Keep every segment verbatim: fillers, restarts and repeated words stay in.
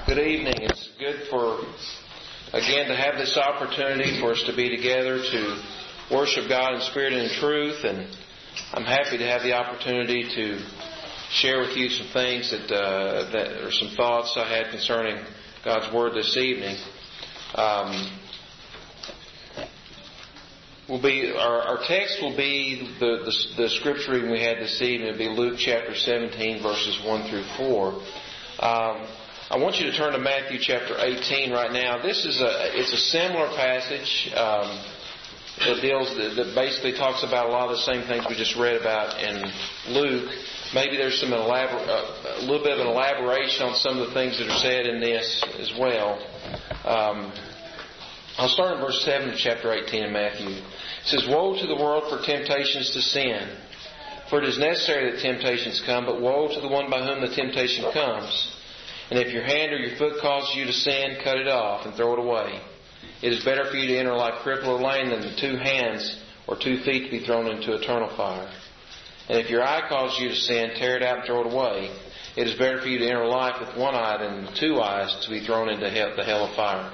Good evening. It's good for, again, to have this opportunity for us to be together to worship God in spirit and in truth. And I'm happy to have the opportunity to share with you some things that, uh, that or some thoughts I had concerning God's Word this evening. Um, will be our, our text will be the, the the scripture reading we had this evening. It'll be Luke chapter seventeen, verses one through four. Um, I want you to turn to Matthew chapter eighteen right now. This is a it's a similar passage um, that deals that basically talks about a lot of the same things we just read about in Luke. Maybe there's some elabor- uh, a little bit of an elaboration on some of the things that are said in this as well. Um, I'll start in verse seven of chapter eighteen of Matthew. It says, "Woe to the world for temptations to sin! For it is necessary that temptations come, but woe to the one by whom the temptation comes. And if your hand or your foot causes you to sin, cut it off and throw it away. It is better for you to enter life crippled or lame than the two hands or two feet to be thrown into eternal fire. And if your eye causes you to sin, tear it out and throw it away. It is better for you to enter life with one eye than with two eyes to be thrown into hell, the hell of fire.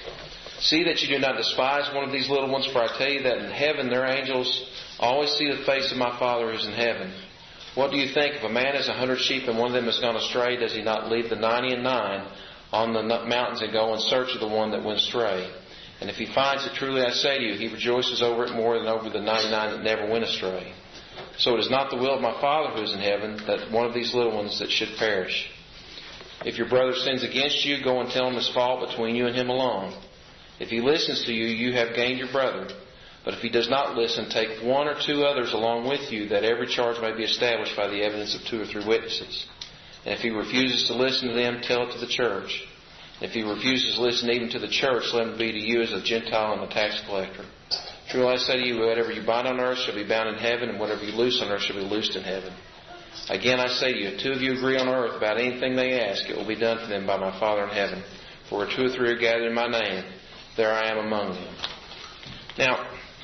See that you do not despise one of these little ones, for I tell you that in heaven their angels always see the face of my Father who is in heaven. What do you think? If a man has a hundred sheep and one of them has gone astray, does he not leave the ninety and nine on the mountains and go in search of the one that went astray? And if he finds it, truly I say to you, he rejoices over it more than over the ninety-nine that never went astray. So it is not the will of my Father who is in heaven that one of these little ones that should perish. If your brother sins against you, go and tell him his fault between you and him alone. If he listens to you, you have gained your brother. But if he does not listen, take one or two others along with you, that every charge may be established by the evidence of two or three witnesses. And if he refuses to listen to them, tell it to the church. And if he refuses to listen even to the church, let him be to you as a Gentile and a tax collector. Truly I say to you, whatever you bind on earth shall be bound in heaven, and whatever you loose on earth shall be loosed in heaven. Again I say to you, if two of you agree on earth about anything they ask, it will be done for them by my Father in heaven. For where two or three are gathered in my name, there I am among them." Now,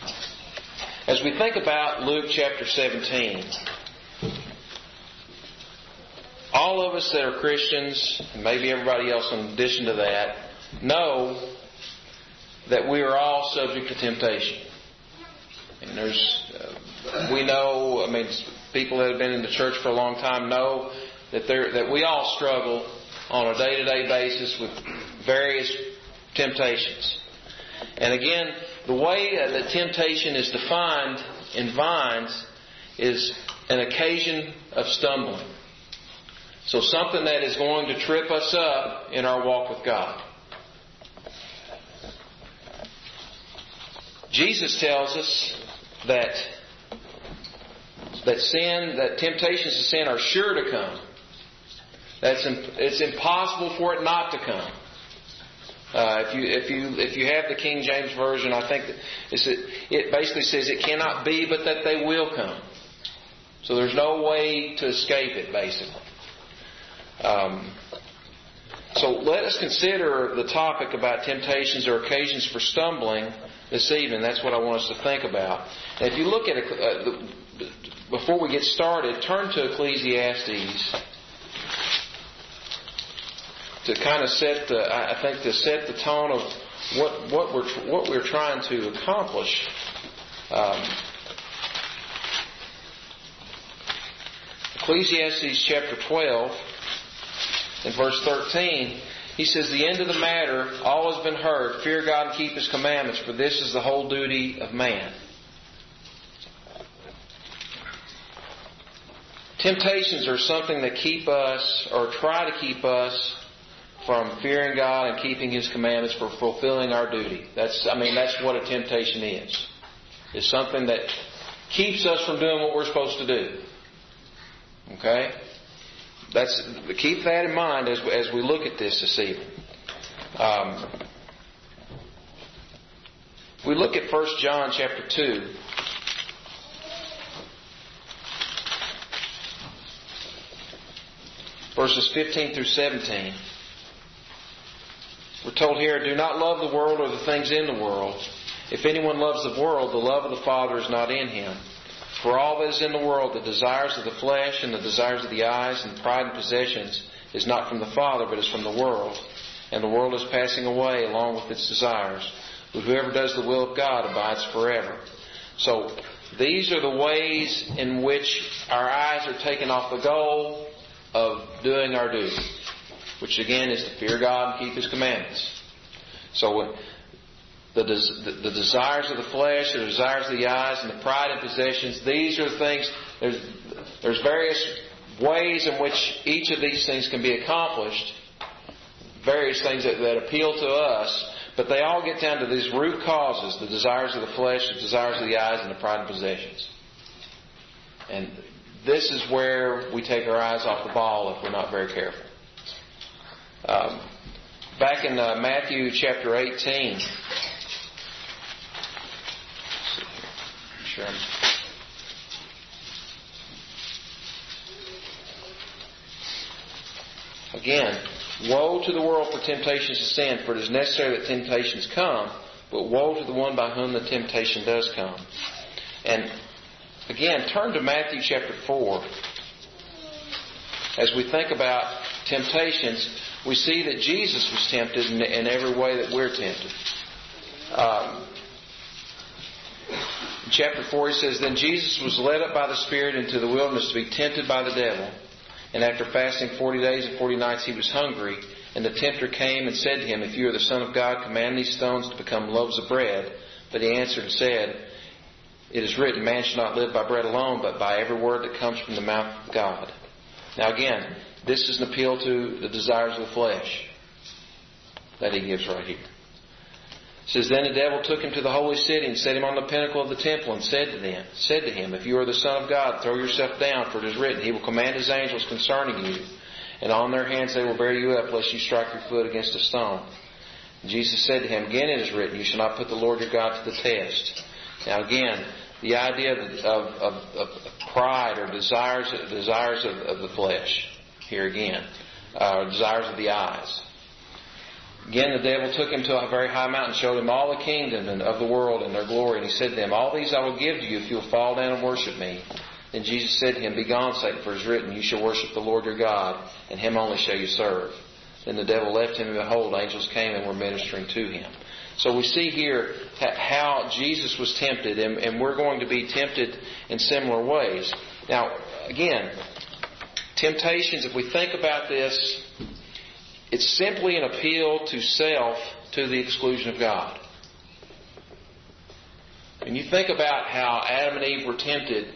as we think about Luke chapter seventeen, all of us that are Christians, and maybe everybody else in addition to that, know that we are all subject to temptation. And there's, uh, we know, I mean, people that have been in the church for a long time know that there that we all struggle on a day-to-day basis with various temptations. And again, the way that temptation is defined in Vines is an occasion of stumbling. So something that is going to trip us up in our walk with God. Jesus tells us that that sin, that temptations to sin are sure to come. That's it's impossible for it not to come. Uh, if you if you if you have the King James Version, I think that it's, it basically says it cannot be, but that they will come. So there's no way to escape it, basically. Um, so let us consider the topic about temptations or occasions for stumbling this evening. That's what I want us to think about. And if you look at it, uh, the, before we get started, turn to Ecclesiastes. To kind of set the, I think, to set the tone of what what we're what we're trying to accomplish. Um, Ecclesiastes chapter twelve, in verse thirteen, he says, "The end of the matter, all has been heard. Fear God and keep His commandments, for this is the whole duty of man." Temptations are something that keep us, or try to keep us, from fearing God and keeping His commandments, for fulfilling our duty. That's, I mean, that's what a temptation is. It's something that keeps us from doing what we're supposed to do. Okay? That's keep that in mind as as we look at this this evening. Um, we look at First John chapter two. Verses fifteen through seventeen. We're told here, "Do not love the world or the things in the world. If anyone loves the world, the love of the Father is not in him. For all that is in the world, the desires of the flesh and the desires of the eyes and pride and possessions, is not from the Father, but is from the world. and the world is passing away along with its desires. But whoever does the will of God abides forever. So these are the ways in which our eyes are taken off the goal of doing our duty, which again is to fear God and keep His commandments. So the, the, the desires of the flesh, the desires of the eyes, and the pride in possessions, these are the things, there's, there's various ways in which each of these things can be accomplished, various things that, that appeal to us, but they all get down to these root causes, the desires of the flesh, the desires of the eyes, and the pride in possessions. And this is where we take our eyes off the ball if we're not very careful. Um, back in uh, Matthew chapter eighteen, sure. Again, woe to the world for temptations to sin, for it is necessary that temptations come, but woe to the one by whom the temptation does come. And again, turn to Matthew chapter four. As we think about temptations, we see that Jesus was tempted in, in every way that we're tempted. Um, in chapter four, he says, Then Jesus was led up by the Spirit into the wilderness to be tempted by the devil. And after fasting forty days and forty nights, he was hungry. And the tempter came and said to him, If you are the Son of God, command these stones to become loaves of bread. But he answered and said, It is written, Man shall not live by bread alone, but by every word that comes from the mouth of God. Now again, this is an appeal to the desires of the flesh that he gives right here. It says, Then the devil took him to the holy city and set him on the pinnacle of the temple and said to them, said to him, If you are the Son of God, throw yourself down, for it is written, He will command His angels concerning you, and on their hands they will bear you up, lest you strike your foot against a stone. And Jesus said to him, Again it is written, You shall not put the Lord your God to the test. Now again, the idea of, of, of, of pride or desires, desires of, of the flesh, here again, uh, desires of the eyes. Again, the devil took him to a very high mountain, showed him all the kingdom of the world and their glory. And he said to them, All these I will give to you if you will fall down and worship me. Then Jesus said to him, Begone, Satan, for it is written, You shall worship the Lord your God, and Him only shall you serve. Then the devil left him, and behold, angels came and were ministering to him. So we see here how Jesus was tempted, and, and we're going to be tempted in similar ways. Now, again, temptations, if we think about this, it's simply an appeal to self to the exclusion of God. When you think about how Adam and Eve were tempted,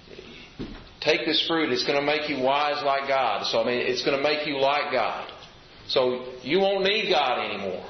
take this fruit, it's going to make you wise like God. So, I mean, it's going to make you like God. So, you won't need God anymore.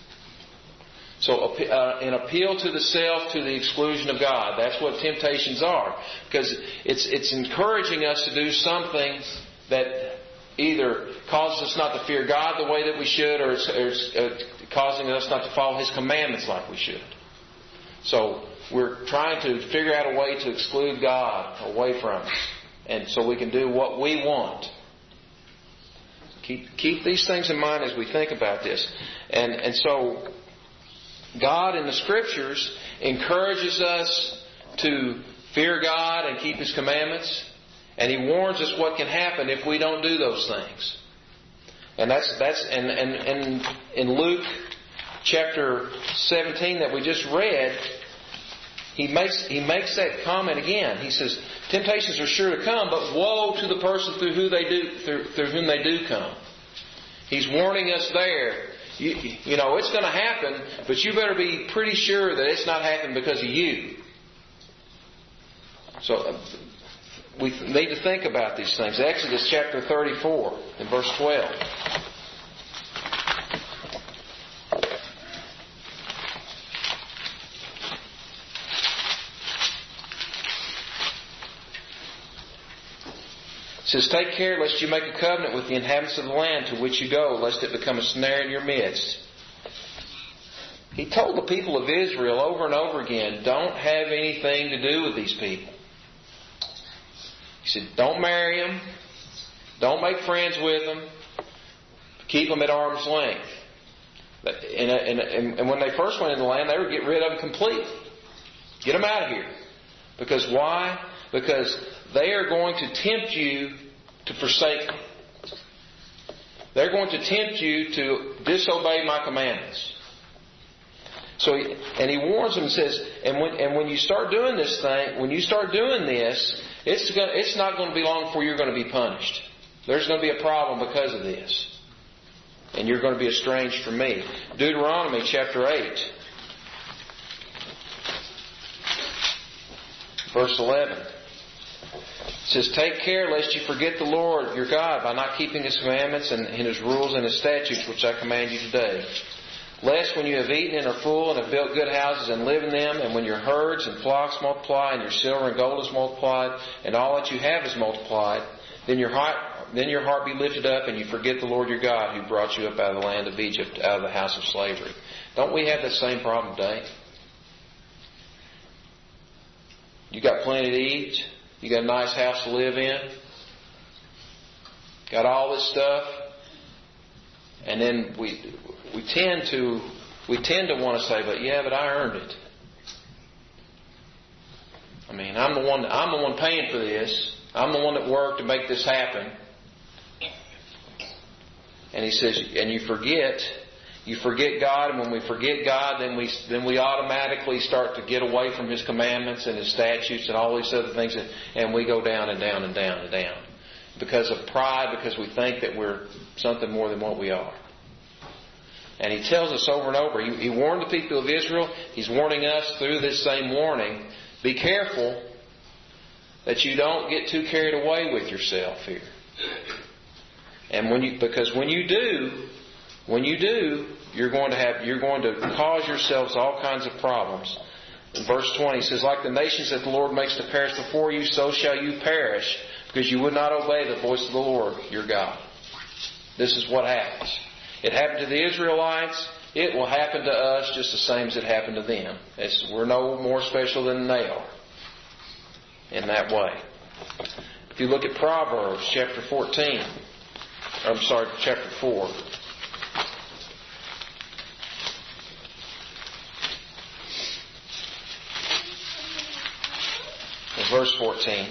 So, uh, an appeal to the self to the exclusion of God. That's what temptations are. Because it's, it's encouraging us to do something that either causes us not to fear God the way that we should, or it's, or it's uh, causing us not to follow His commandments like we should. So we're trying to figure out a way to exclude God away from us, and so we can do what we want. Keep keep these things in mind as we think about this. And and so God in the Scriptures encourages us to fear God and keep His commandments. And He warns us what can happen if we don't do those things. And that's that's and and, and in Luke chapter seventeen that we just read, he makes he makes that comment again. He says, temptations are sure to come, but woe to the person through who they do through, through whom they do come. He's warning us there. You, you know, it's going to happen, but you better be pretty sure that it's not happening because of you. So Uh, we need to think about these things. Exodus chapter thirty-four and verse twelve. It says, Take care lest you make a covenant with the inhabitants of the land to which you go, lest it become a snare in your midst. He told the people of Israel over and over again, don't have anything to do with these people. He said, don't marry them. Don't make friends with them. Keep them at arm's length. And, and, and when they first went into the land, they would get rid of them completely. Get them out of here. Because why? Because they are going to tempt you to forsake them. They're going to tempt you to disobey my commandments. So, he, and he warns them and says, and when and when you start doing this thing, when you start doing this, it's going, it's not going to be long before you're going to be punished. There's going to be a problem because of this, and you're going to be estranged from me. Deuteronomy chapter eight, verse eleven. It says, "Take care lest you forget the Lord your God by not keeping His commandments and, and His rules and His statutes which I command you today. Lest when you have eaten and are full and have built good houses and live in them, and when your herds and flocks multiply and your silver and gold is multiplied and all that you have is multiplied, then your heart then your heart be lifted up and you forget the Lord your God who brought you up out of the land of Egypt, out of the house of slavery." Don't we have that same problem today? You got plenty to eat. You got a nice house to live in. Got all this stuff. And then we we tend to we tend to want to say, "But yeah, but I earned it. I mean, I'm the one I'm the one paying for this. I'm the one that worked to make this happen." And he says, and you forget, you forget God, and when we forget God, then we then we automatically start to get away from His commandments and His statutes and all these other things, and, and we go down and down and down and down because of pride, because we think that we're something more than what we are. And he tells us over and over. He, he warned the people of Israel. He's warning us through this same warning. Be careful that you don't get too carried away with yourself here. And when you, because when you do, when you do, you're going to have, you're going to cause yourselves all kinds of problems. In verse twenty, it says, "Like the nations that the Lord makes to perish before you, so shall you perish, because you would not obey the voice of the Lord your God." This is what happens. It happened to the Israelites. It will happen to us just the same as it happened to them. It's, we're no more special than they are in that way. If you look at Proverbs chapter fourteen, I'm sorry, chapter four. In verse fourteen.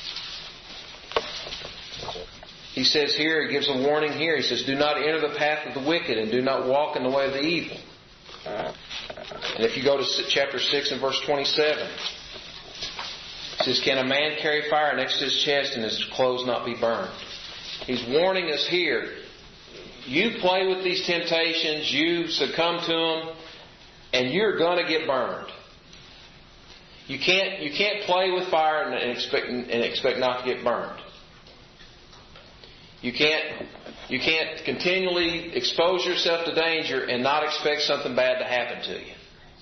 He says here, he gives a warning here. He says, "Do not enter the path of the wicked and do not walk in the way of the evil." And if you go to chapter six and verse twenty-seven, it says, "Can a man carry fire next to his chest and his clothes not be burned?" He's warning us here. You play with these temptations, you succumb to them, and you're going to get burned. You can't, you can't play with fire and expect, and expect not to get burned. You can't, you can't continually expose yourself to danger and not expect something bad to happen to you.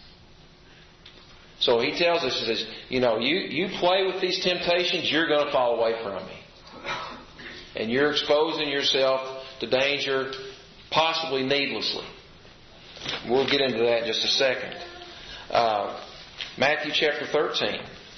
So he tells us, he says, you know, you, you play with these temptations, you're going to fall away from me. And you're exposing yourself to danger, possibly needlessly. We'll get into that in just a second. Uh, Matthew chapter thirteen.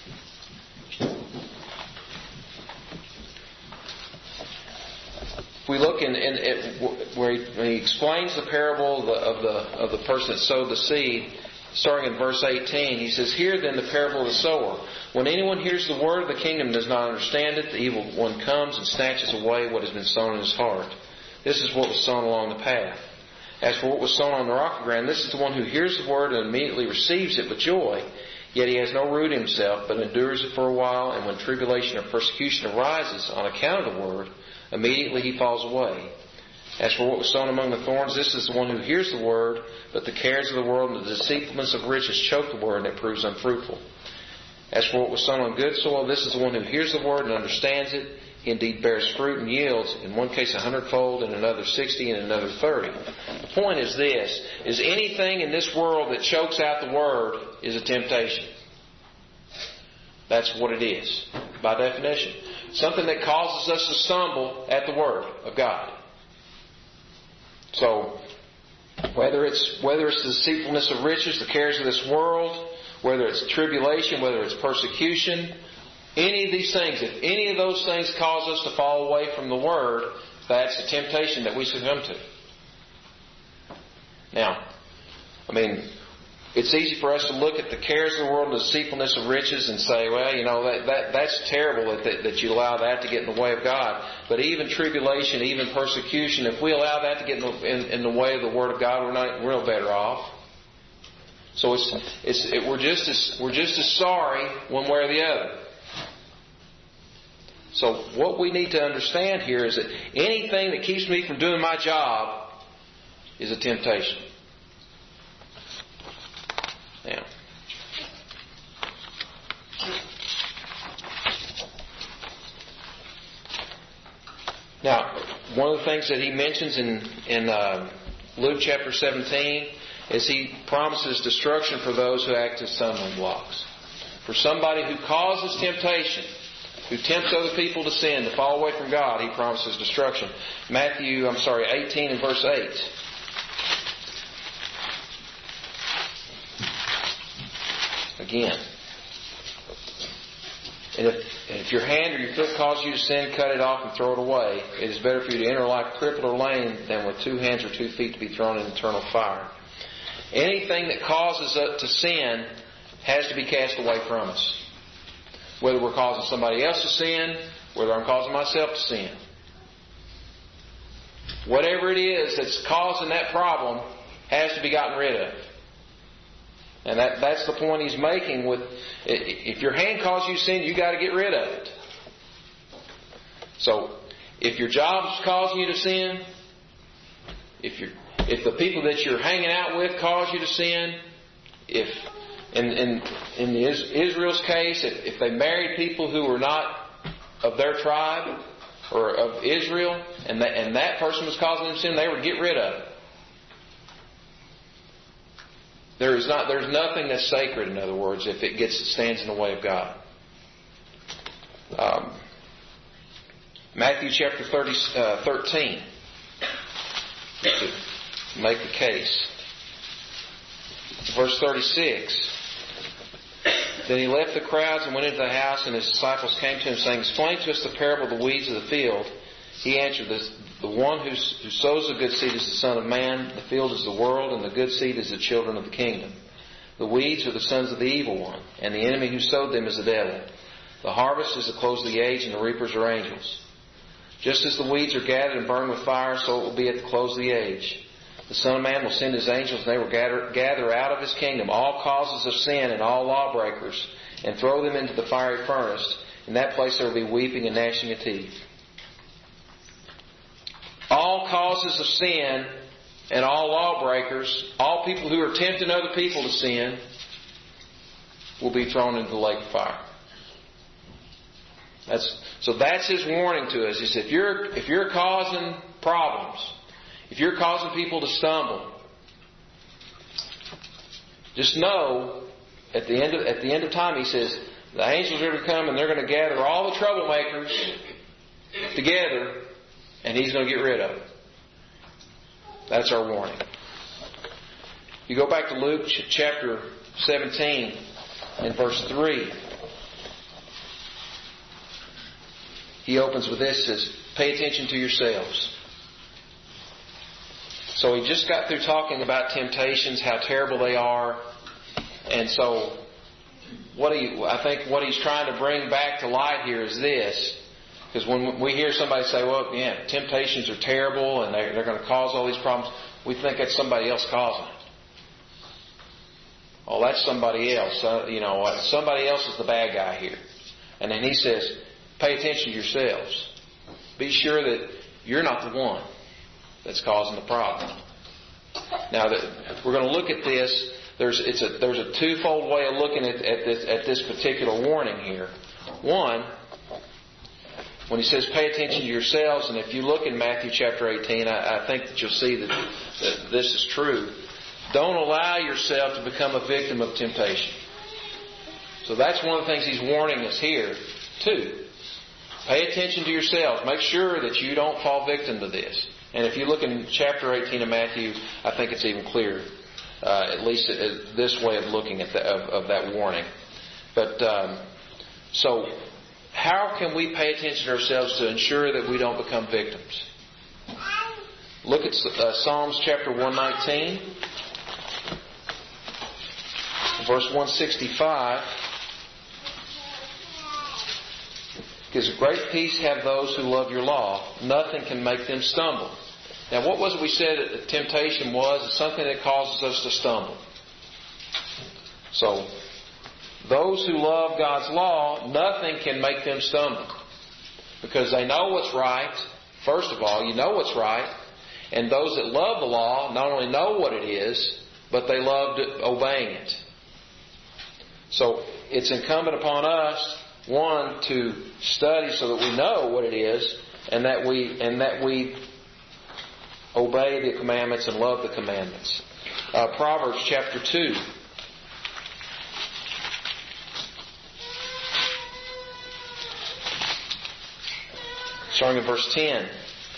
If we look in, in, in where he, when he explains the parable of the, of the of the person that sowed the seed, starting in verse eighteen, he says, "Hear then the parable of the sower. When anyone hears the word of the kingdom and does not understand it, the evil one comes and snatches away what has been sown in his heart. This is what was sown along the path. As for what was sown on the rocky ground, this is the one who hears the word and immediately receives it with joy. Yet he has no root in himself, but endures it for a while, and when tribulation or persecution arises on account of the word, immediately he falls away. As for what was sown among the thorns, this is the one who hears the word, but the cares of the world and the deceitfulness of riches choke the word, and it proves unfruitful. As for what was sown on good soil, this is the one who hears the word and understands it. He indeed bears fruit and yields, in one case a hundredfold, in another sixty, and in another thirty." The point is this, is anything in this world that chokes out the word is a temptation. That's what it is, by definition. Something that causes us to stumble at the word of God. So, whether it's whether it's the deceitfulness of riches, the cares of this world, whether it's tribulation, whether it's persecution, any of these things, if any of those things cause us to fall away from the Word, that's a temptation that we succumb to. Now, I mean, it's easy for us to look at the cares of the world and the deceitfulness of riches and say, well, you know, that, that that's terrible that, that, that you allow that to get in the way of God. But even tribulation, even persecution, if we allow that to get in the, in, in the way of the Word of God, we're not we're no better off. So it's it's it, we're just as we're just as sorry one way or the other. So what we need to understand here is that anything that keeps me from doing my job is a temptation. Now, now, one of the things that he mentions in in uh, Luke chapter seventeen is he promises destruction for those who act as stumbling blocks. For somebody who causes temptation, who tempts other people to sin, to fall away from God, he promises destruction. Matthew, I'm sorry, eighteen and verse eight. Again. And if, if your hand or your foot causes you to sin, cut it off and throw it away. It is better for you to enter life crippled or lame than with two hands or two feet to be thrown in eternal fire. Anything that causes us to sin has to be cast away from us. Whether we're causing somebody else to sin, whether I'm causing myself to sin. Whatever it is that's causing that problem has to be gotten rid of. And that, that's the point he's making with, if your hand causes you sin, you've got to get rid of it. So, if your job's causing you to sin, if you're, if the people that you're hanging out with cause you to sin, if, in, in, in the Israel's case, if, if they married people who were not of their tribe or of Israel, and that, and that person was causing them sin, they would get rid of it. There is not, there's nothing that's sacred, in other words, if it gets stands in the way of God. Um, Matthew chapter thirty, uh, thirteen. To make the case. Verse thirty-six. Then he left the crowds and went into the house, and his disciples came to him, saying, "Explain to us the parable of the weeds of the field." He answered, "This, the one who, who sows the good seed is the Son of Man. The field is the world, and the good seed is the children of the kingdom. The weeds are the sons of the evil one, and the enemy who sowed them is the devil. The harvest is the close of the age, and the reapers are angels. Just as the weeds are gathered and burned with fire, so it will be at the close of the age. The Son of Man will send His angels, and they will gather, gather out of His kingdom all causes of sin and all lawbreakers, and throw them into the fiery furnace. In that place there will be weeping and gnashing of teeth." All causes of sin and all lawbreakers, all people who are tempting other people to sin, will be thrown into the lake of fire. That's, so that's His warning to us. He said, if you're, if you're causing problems, if you're causing people to stumble, just know at the end of, at the end of time, He says, the angels are going to come and they're going to gather all the troublemakers together, and He's going to get rid of them. That's our warning. You go back to Luke chapter seventeen and verse three. He opens with this, says, "Pay attention to yourselves." So he just got through talking about temptations, how terrible they are. And so what he, I think what he's trying to bring back to light here is this. Because when we hear somebody say, well, yeah, temptations are terrible and they're, they're going to cause all these problems, we think that's somebody else causing it. Oh, that's somebody else. Uh, you know, somebody else is the bad guy here. And then he says, pay attention to yourselves. Be sure that you're not the one that's causing the problem. Now, that we're going to look at this. There's it's a there's a twofold way of looking at, at this at this particular warning here. One, when he says pay attention to yourselves, and if you look in Matthew chapter eighteen, I, I think that you'll see that, that this is true. Don't allow yourself to become a victim of temptation. So that's one of the things he's warning us here too. Pay attention to yourselves. Make sure that you don't fall victim to this. And if you look in chapter eighteen of Matthew, I think it's even clearer. Uh, at least uh, this way of looking at the, of, of that warning. But um, so, how can we pay attention to ourselves to ensure that we don't become victims? Look at uh, Psalms chapter one nineteen. verse one sixty-five. Because great peace have those who love your law. Nothing can make them stumble. Now, what was it we said that temptation was? It's something that causes us to stumble. So, those who love God's law, nothing can make them stumble. Because they know what's right. First of all, you know what's right. And those that love the law not only know what it is, but they love obeying it. So, it's incumbent upon us, one, to study so that we know what it is, and that we and that we obey the commandments and love the commandments. Uh, Proverbs chapter two. Starting in verse ten.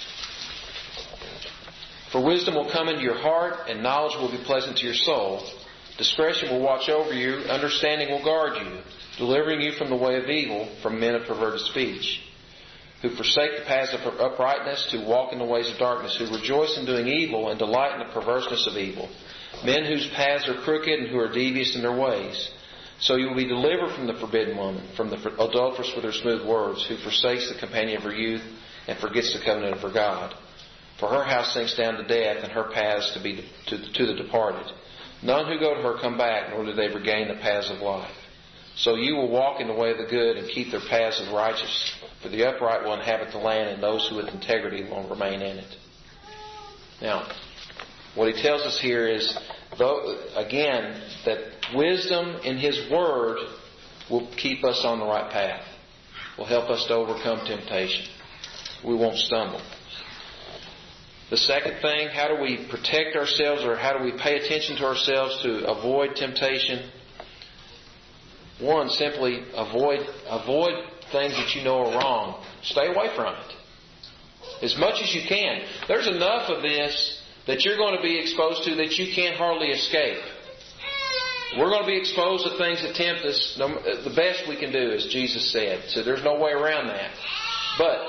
For wisdom will come into your heart, and knowledge will be pleasant to your soul. Discretion will watch over you, understanding will guard you, delivering you from the way of evil, from men of perverted speech, who forsake the paths of uprightness, who walk in the ways of darkness, who rejoice in doing evil and delight in the perverseness of evil, men whose paths are crooked and who are devious in their ways. So you will be delivered from the forbidden woman, from the adulteress with her smooth words, who forsakes the companion of her youth and forgets the covenant of her God. For her house sinks down to death, and her paths to be to, to the departed. None who go to her come back, nor do they regain the paths of life. So you will walk in the way of the good and keep their paths of righteousness. For the upright will inhabit the land, and those who with integrity will remain in it. Now, what he tells us here is, though, again, that wisdom in His Word will keep us on the right path. Will help us to overcome temptation. We won't stumble. The second thing, how do we protect ourselves, or how do we pay attention to ourselves to avoid temptation? One, simply avoid avoid things that you know are wrong. Stay away from it. As much as you can. There's enough of this that you're going to be exposed to that you can't hardly escape. We're going to be exposed to things that tempt us. The best we can do, as Jesus said. So there's no way around that. But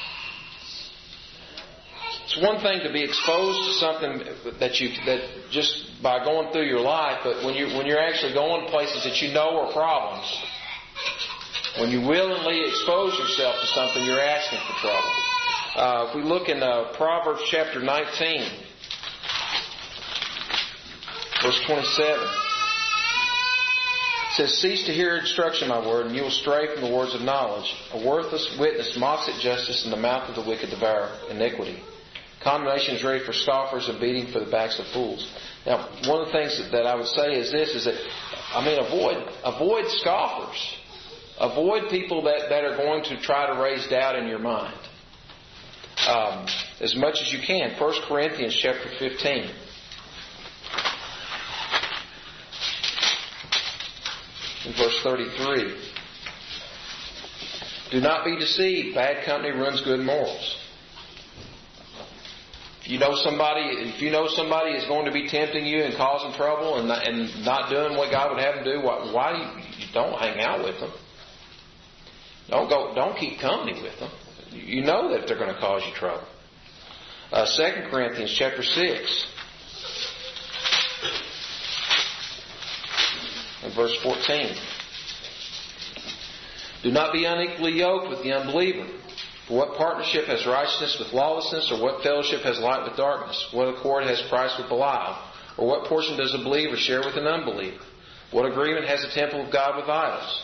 it's one thing to be exposed to something that you that just by going through your life, but when you when you're actually going to places that you know are problems, when you willingly expose yourself to something, you're asking for trouble. Uh, if we look in uh, Proverbs chapter nineteen, verse twenty-seven, it says, "Cease to hear instruction, my word, and you will stray from the words of knowledge. A worthless witness mocks at justice, and the mouth of the wicked devour iniquity. Condemnation is ready for scoffers, and beating for the backs of fools." Now, one of the things that, that I would say is this, is that, I mean, avoid avoid scoffers. Avoid people that, that are going to try to raise doubt in your mind. Um, as much as you can. First Corinthians chapter fifteen. In verse thirty-three. "Do not be deceived. Bad company ruins good morals." If you know somebody, if you know somebody is going to be tempting you and causing trouble and not, and not doing what God would have them do, why, why do you, you don't hang out with them? Don't go. Don't keep company with them. You know that they're going to cause you trouble. Uh, Second Corinthians chapter six, and verse fourteen. "Do not be unequally yoked with the unbeliever. For what partnership has righteousness with lawlessness, or what fellowship has light with darkness? What accord has Christ with Belial? Or what portion does a believer share with an unbeliever? What agreement has the temple of God with idols?"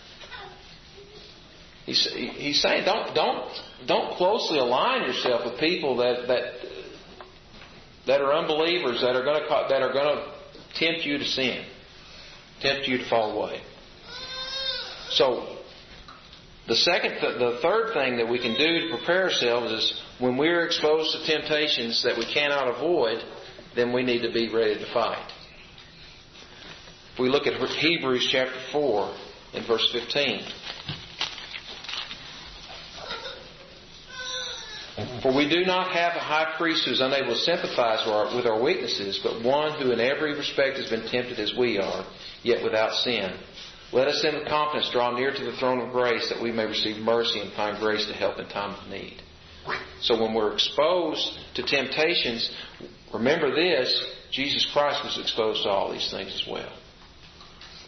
He's, he's saying, don't don't don't closely align yourself with people that that that are unbelievers, that are going to that are going to tempt you to sin, tempt you to fall away. So, the second, the third thing that we can do to prepare ourselves is when we're exposed to temptations that we cannot avoid, then we need to be ready to fight. If we look at Hebrews chapter four and verse fifteen. "For we do not have a high priest who is unable to sympathize with our weaknesses, but one who in every respect has been tempted as we are, yet without sin. Let us then with confidence draw near to the throne of grace, that we may receive mercy and find grace to help in time of need." So when we're exposed to temptations, remember this, Jesus Christ was exposed to all these things as well.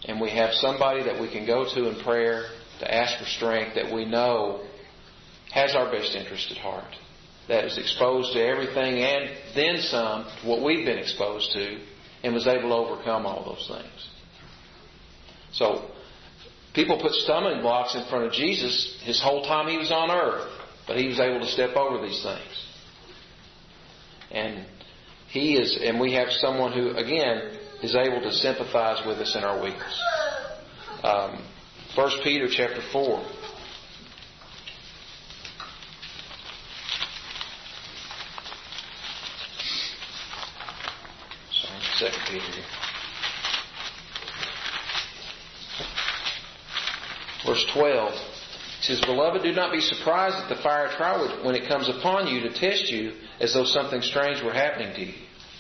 and we have somebody that we can go to in prayer to ask for strength that we know has our best interest at heart, that is exposed to everything and then some to what we've been exposed to, and was able to overcome all those things. So, people put stumbling blocks in front of Jesus his whole time He was on earth, but He was able to step over these things. And He is, and we have someone who, again, is able to sympathize with us in our weakness. Um, First Peter chapter four. Sorry, Second Peter here. Verse twelve. It says, Beloved, do not be surprised at the fire trial when it comes upon you to test you as though something strange were happening to you.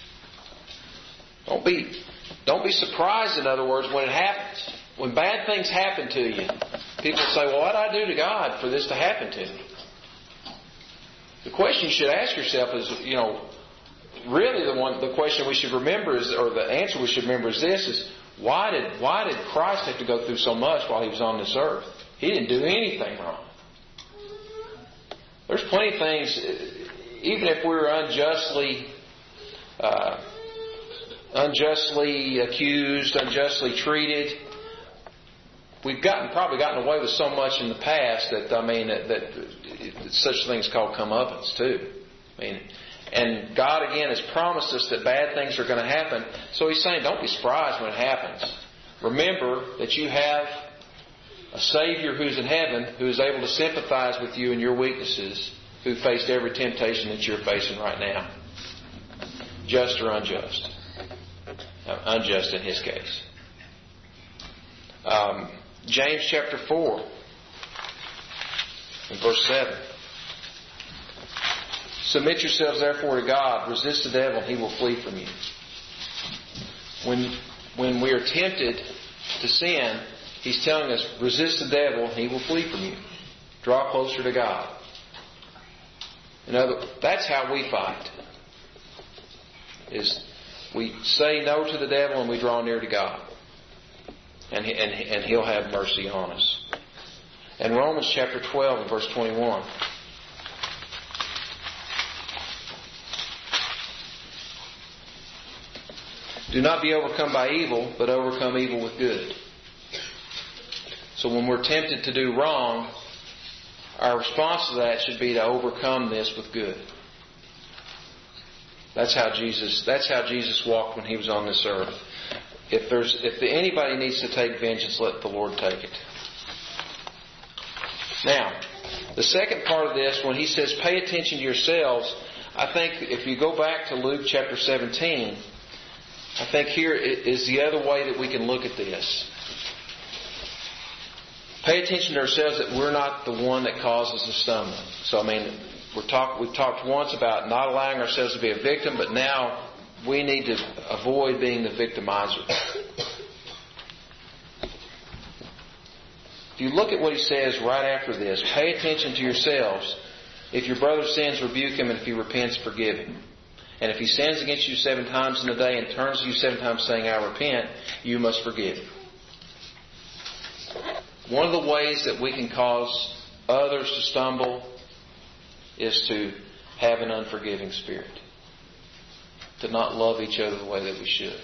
Don't be, don't be surprised, in other words, when it happens. When bad things happen to you, people say, well, what did I do to God for this to happen to me? The question you should ask yourself is, you know, really the one, the question we should remember is, or the answer we should remember is this, is why did, why did Christ have to go through so much while He was on this earth? He didn't do anything wrong. There's plenty of things, even if we were unjustly, uh, unjustly accused, unjustly treated, we've gotten probably gotten away with so much in the past that, I mean, that, that such things called comeuppance too. I mean, and God again has promised us that bad things are going to happen. So He's saying, don't be surprised when it happens. Remember that you have a Savior who's in heaven, who is able to sympathize with you in your weaknesses, who faced every temptation that you're facing right now, just or unjust. Now, unjust in His case. Um, James chapter four and verse seven. Submit yourselves therefore to God. Resist the devil and he will flee from you. When, when we are tempted to sin, He's telling us, resist the devil and he will flee from you. Draw closer to God. In other, that's how we fight. Is we say no to the devil and we draw near to God. And, and, and He'll have mercy on us. And Romans chapter twelve and verse twenty-one. Do not be overcome by evil, but overcome evil with good. So when we're tempted to do wrong, our response to that should be to overcome this with good. That's how Jesus, that's how Jesus walked when He was on this earth. If there's, if anybody needs to take vengeance, let the Lord take it. Now, the second part of this, when He says, pay attention to yourselves, I think if you go back to Luke chapter seventeen, I think here is the other way that we can look at this. Pay attention to ourselves that we're not the one that causes the stumbling. So, I mean, we're talk, we've talked once about not allowing ourselves to be a victim, but now we need to avoid being the victimizer. If you look at what He says right after this, pay attention to yourselves. If your brother sins, rebuke him, and if he repents, forgive him. And if he sins against you seven times in a day and turns to you seven times saying, I repent, you must forgive. One of the ways that we can cause others to stumble is to have an unforgiving spirit. To not love each other the way that we should.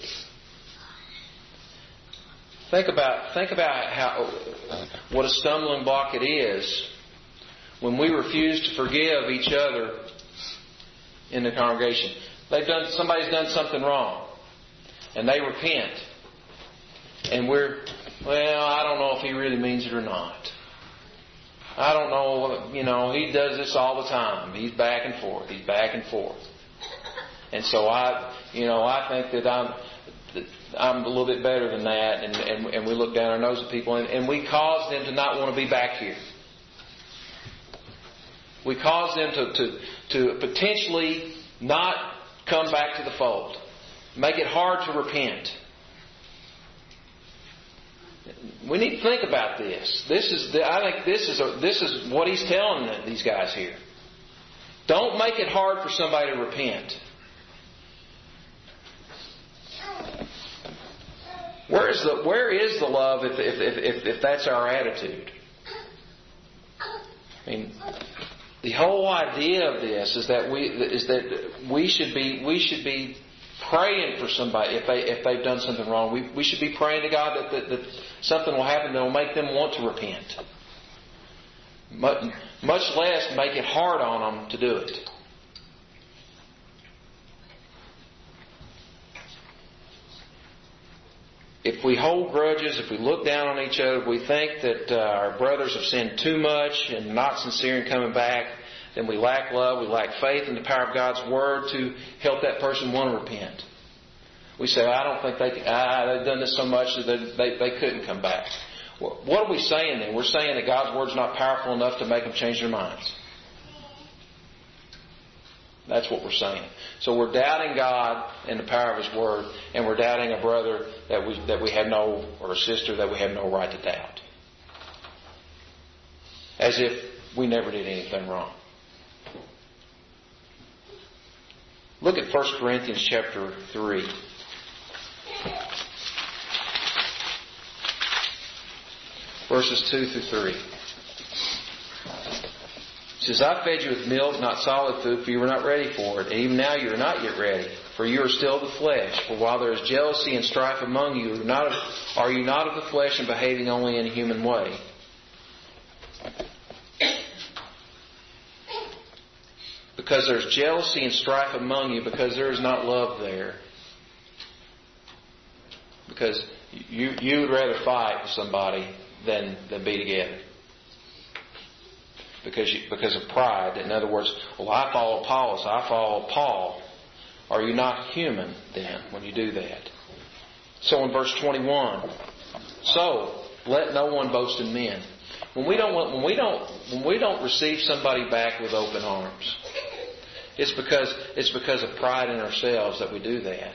Think about, think about how, what a stumbling block it is when we refuse to forgive each other in the congregation. They've done, somebody's done something wrong, and they repent, and we're, well, I don't know if he really means it or not. I don't know, you know, he does this all the time. He's back and forth. He's back and forth. And so I, you know, I think that I'm, that I'm a little bit better than that, and, and, and we look down our nose at people, and, and we cause them to not want to be back here. We cause them to, to, to potentially not come back to the fold. Make it hard to repent. We need to think about this. This is, the, I think this is a, this is what He's telling these guys here. Don't make it hard for somebody to repent. Where is is the where is the love if if if if, if that's our attitude? I mean, the whole idea of this is that we is that we should be we should be praying for somebody if they if they've done something wrong. We we should be praying to God that that, that something will happen that will make them want to repent. Much, much less make it hard on them to do it. If we hold grudges, if we look down on each other, if we think that uh, our brothers have sinned too much and not sincere in coming back, then we lack love, we lack faith in the power of God's Word to help that person want to repent. We say, I don't think they can, ah, they've done this so much that they, they, they couldn't come back. Well, what are we saying then? We're saying that God's Word's not powerful enough to make them change their minds. That's what we're saying. So we're doubting God and the power of His Word, and we're doubting a brother that we that we have no, or a sister that we have no right to doubt. As if we never did anything wrong. Look at First Corinthians chapter three. Verses two through three. It says, I fed you with milk, not solid food, for you were not ready for it. And even now you are not yet ready, for you are still of the flesh. For while there is jealousy and strife among you, not of, are you not of the flesh and behaving only in a human way? Because there's jealousy and strife among you, because there is not love there. Because you you would rather fight with somebody than, than be together. Because you, because of pride. In other words, well, I follow Apollos, I follow Paul. Are you not human then when you do that? So in verse twenty-one, so let no one boast in men. When we don't when we don't when we don't receive somebody back with open arms, it's because it's because of pride in ourselves that we do that.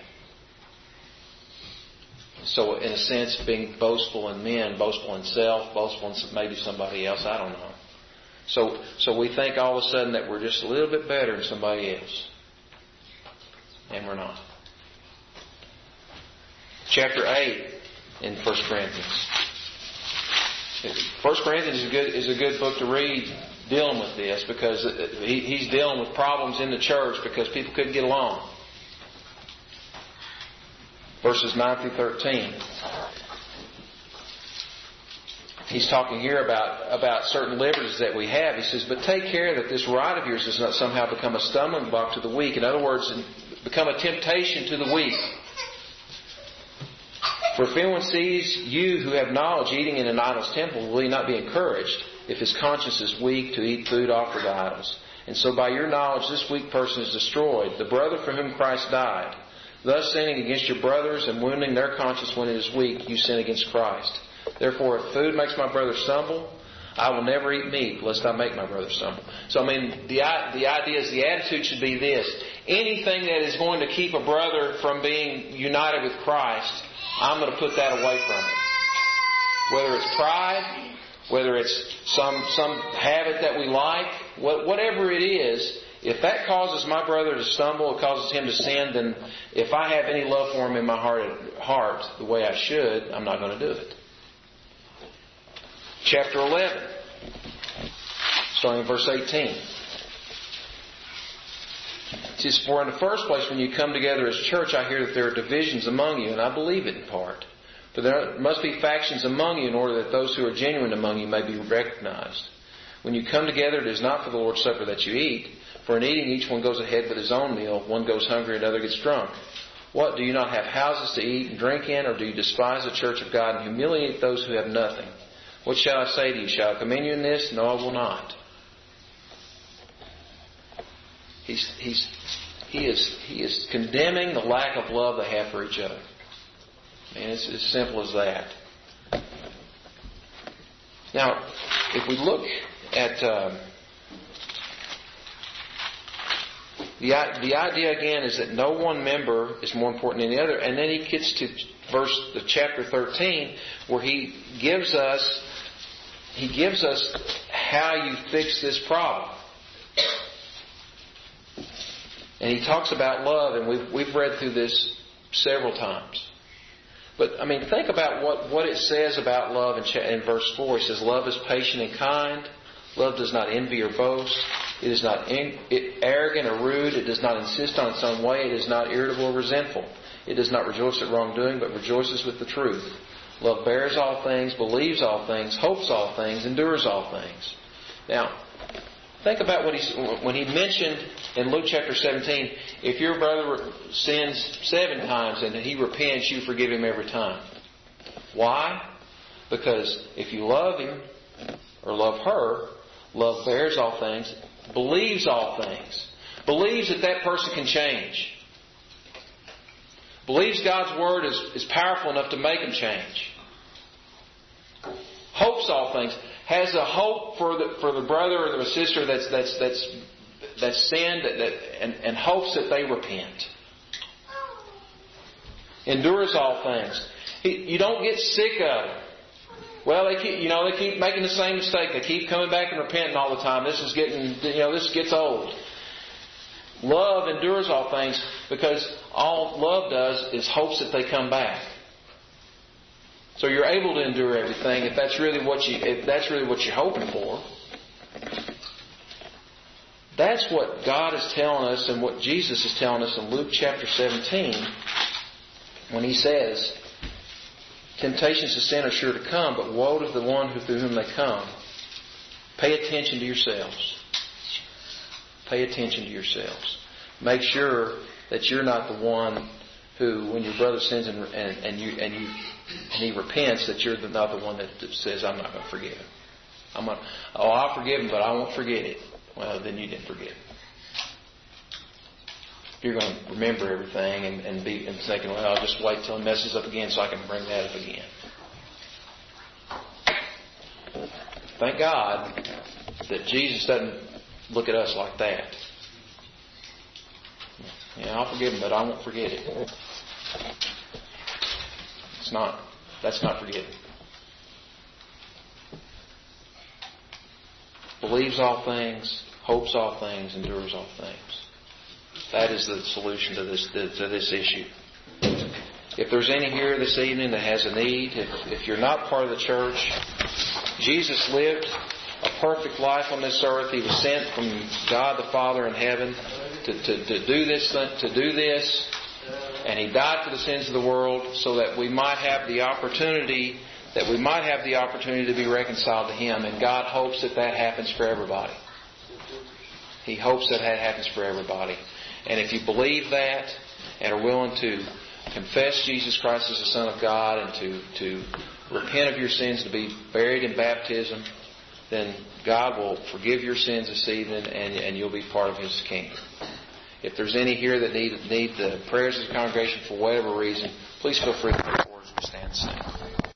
So in a sense, being boastful in men, boastful in self, boastful in maybe somebody else, I don't know. So so we think all of a sudden that we're just a little bit better than somebody else. And we're not. Chapter eight in First Corinthians. First Corinthians is a good, is a good book to read dealing with this, because he, he's dealing with problems in the church because people couldn't get along. Verses nine through thirteen. He's talking here about, about certain liberties that we have. He says, but take care that this right of yours does not somehow become a stumbling block to the weak. In other words, become a temptation to the weak. For if anyone sees you who have knowledge eating in an idol's temple, will he not be encouraged, if his conscience is weak, to eat food offered to idols? And so by your knowledge this weak person is destroyed, the brother for whom Christ died. Thus sinning against your brothers and wounding their conscience when it is weak, you sin against Christ. Therefore, if food makes my brother stumble, I will never eat meat, lest I make my brother stumble. So, I mean, the the idea is the attitude should be this. Anything that is going to keep a brother from being united with Christ, I'm going to put that away from it. Whether it's pride, whether it's some some habit that we like, whatever it is, if that causes my brother to stumble, it causes him to sin, then if I have any love for him in my heart, heart the way I should, I'm not going to do it. Chapter eleven, starting in verse eighteen. It says, for in the first place, when you come together as church, I hear that there are divisions among you, and I believe it in part. For there must be factions among you in order that those who are genuine among you may be recognized. When you come together, it is not for the Lord's Supper that you eat. For in eating, each one goes ahead with his own meal. One goes hungry, another gets drunk. What, do you not have houses to eat and drink in, or do you despise the church of God and humiliate those who have nothing? What shall I say to you? Shall I commend you in this? No, I will not. He's, he's, he is, he is condemning the lack of love they have for each other. And it's as simple as that. Now, if we look at um, the the idea again is that no one member is more important than the other, and then he gets to verse the chapter thirteen, where he gives us he gives us how you fix this problem. And he talks about love, and we've we've read through this several times. But, I mean, think about what, what it says about love in, in verse four. It says, love is patient and kind. Love does not envy or boast. It is not in, it, arrogant or rude. It does not insist on its own way. It is not irritable or resentful. It does not rejoice at wrongdoing, but rejoices with the truth. Love bears all things, believes all things, hopes all things, endures all things. Now, think about what he when he mentioned in Luke chapter seventeen, if your brother sins seven times and he repents, you forgive him every time. Why? Because if you love him or love her, love bears all things, believes all things, believes that that person can change, believes God's Word is, is powerful enough to make him change, hopes all things, has a hope for the for the brother or the sister that's that's that's that's sinned that, that, and, and hopes that they repent. Endures all things. He, you don't get sick of it. Well, they keep you know they keep making the same mistake. They keep coming back and repenting all the time. This is getting you know this gets old. Love endures all things because all love does is hopes that they come back. So you're able to endure everything if that's really what you if that's really what you're hoping for. That's what God is telling us and what Jesus is telling us in Luke chapter seventeen when He says, temptations to sin are sure to come, but woe to the one through whom they come. Pay attention to yourselves. Pay attention to yourselves. Make sure that you're not the one who, when your brother sins and, and, and you and you and he repents, that you're not the one that, that says, "I'm not going to forgive him. I'm going, oh, I'll forgive him, but I won't forget it." Well, then you didn't forget. You're going to remember everything and, and be and thinking, "Well, I'll just wait till he messes up again so I can bring that up again." Thank God that Jesus doesn't look at us like that. Yeah, I'll forgive him, but I won't forget it. It's not. That's not forgiving. Believes all things, hopes all things, endures all things. That is the solution to this to this issue. If there's any here this evening that has a need, if, if you're not part of the church, Jesus lived a perfect life on this earth. He was sent from God the Father in heaven to, to, to do this, to do this, and He died for the sins of the world so that we might have the opportunity, that we might have the opportunity to be reconciled to Him. And God hopes that that happens for everybody. He hopes that that happens for everybody. And if you believe that and are willing to confess Jesus Christ as the Son of God and to, to repent of your sins, to be buried in baptism, then God will forgive your sins this evening and, and you'll be part of His kingdom. If there's any here that need, need the prayers of the congregation for whatever reason, please feel free to come forward as we stand and sing.